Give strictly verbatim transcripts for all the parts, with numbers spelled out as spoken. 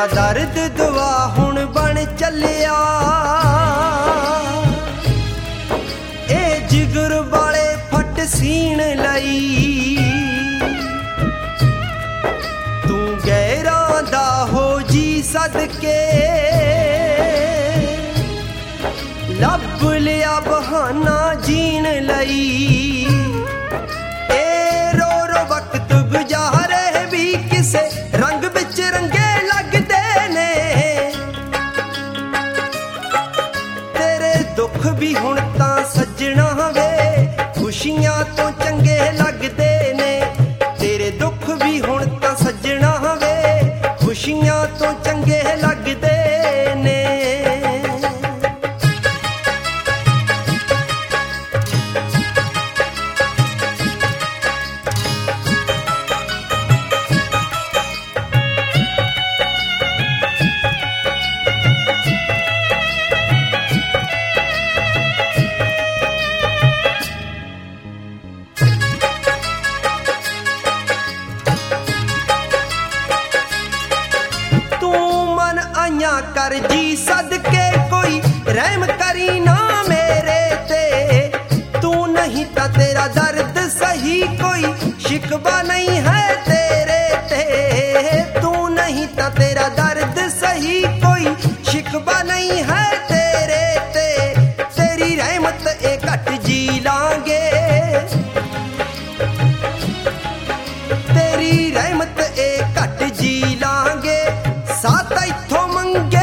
तेरा दर्द दुआ हुण बन चलिया ए जिगर वाले फट सीण लई तू गैरां दा हो जी सदके लभ लिया बहाना जीण लई ए रो रो वक्त गुजारे भी किसे रंग बिच रंगे लगदे ने तेरे दुख भी हुण तां सजना वे खुशियां तो चंगे लगदे ने तेरे दुख भी हुण तां सजना वे खुशियां तो चंगे लगदे ने कर जी सदके कोई रहम करी ना मेरे ते तू नहीं ता तेरा दर्द सही कोई शिकवा नहीं है तेरे ते तू नहीं ता तेरा दर्द सही कोई शिकवा नहीं है तेरे ते तेरी रहमत ए घट जी लांगे तेरी रहमत ए घट जी लांगे साथ इथों मंगे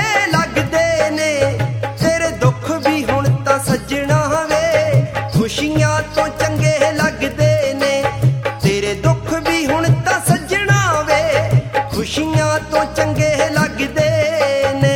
खुशियां तो चंगे लगदे ने तेरे दुख भी हुण तां सजना वे खुशियां तो चंगे लगदे ने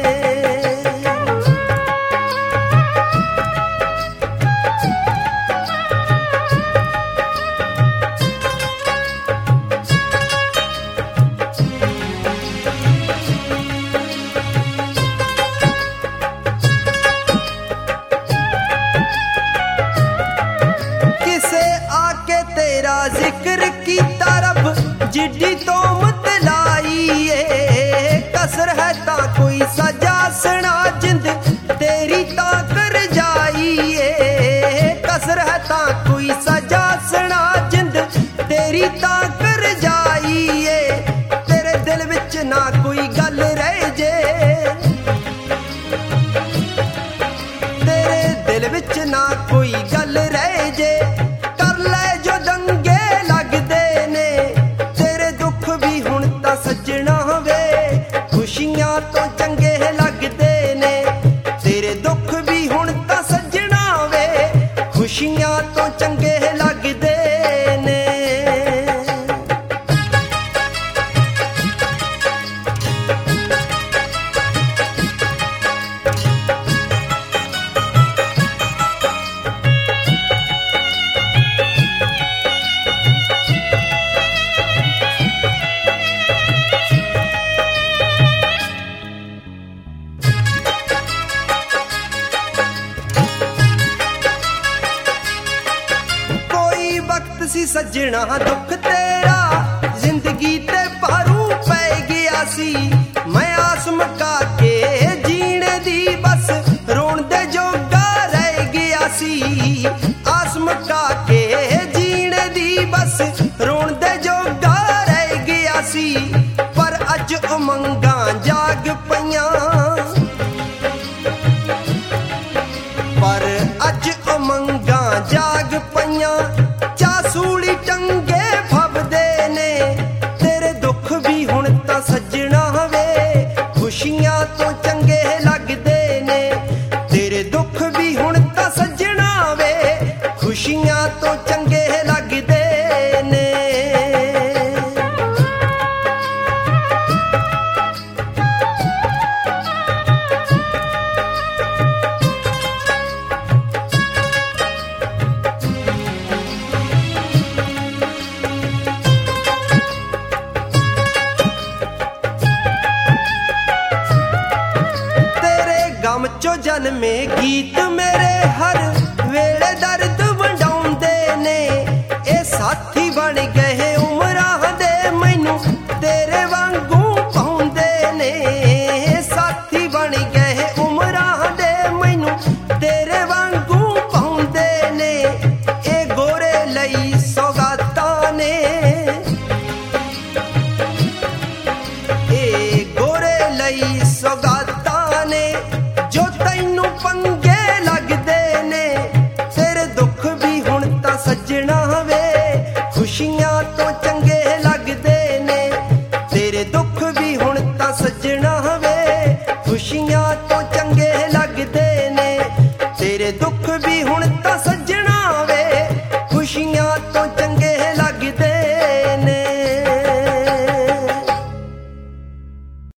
तेरा जिक्र कीता रब जिड्डी तो मत लाइए कसर है ता कोई सजा सना जिंद तेरी ता कर जाइए कसर है ता कोई सजा सना जिंद तेरी ता कर जाइए तेरे दिल विच ना कोई गल रह जे तेरे दिल विच ना कोई गल रह जे सजना वे खुशियां तो चंगे लगदे ने तेरे दुख भी हुण तां सजना वे खुशियां तो चंगे लगदे ने सी सजना दुख तेरा जिंदगी ते भारू पै गया सी मैं आस मका के जीने दी बस रोण दे जोगा रह गया सी आस मका के जीने दी बस रोण दे जोगा रह गया सी पर अज उमंगा जाग पईयां पर अज उमंगा जाग पईयां सूली टंगे फबदे ने तेरे दुख भी हुण तां सजना वे खुशियां तो चंगे लगदे ने तेरे दुख भी हुण तां सजना वे खुशियां तो चंगे लगदे ने चो जन्मे गीत मेरे हर वेले दर्द वंडाउंदे ने ए साथी बन गए उमरां दे मैनू तेरे वांगू पाउंदे ने ਤੋਂ ਚੰਗੇ ਲੱਗਦੇ ਨੇ ਤੇਰੇ ਦੁੱਖ ਵੀ ਹੁਣ ਤਾਂ ਸੱਜਣਾ ਵੇ ਖੁਸ਼ੀਆਂ ਤੋਂ ਚੰਗੇ ਲੱਗਦੇ ਨੇ ਤੇਰੇ ਦੁੱਖ ਵੀ ਹੁਣ ਤਾਂ ਸੱਜਣਾ